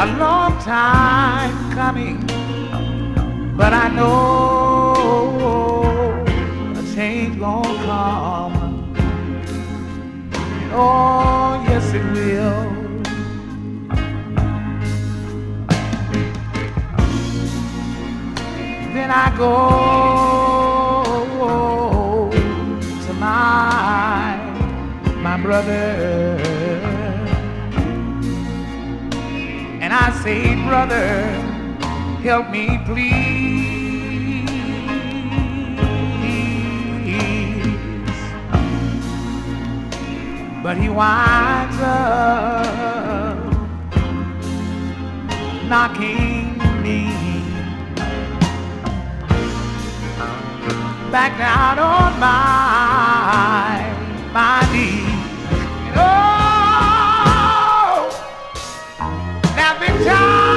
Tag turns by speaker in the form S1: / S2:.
S1: long time coming, but I know a change gonna come. Oh, yes it will. Then I go to my brother, and I say, brother, help me please. But he winds up knocking me back down on my knees. Oh, now the time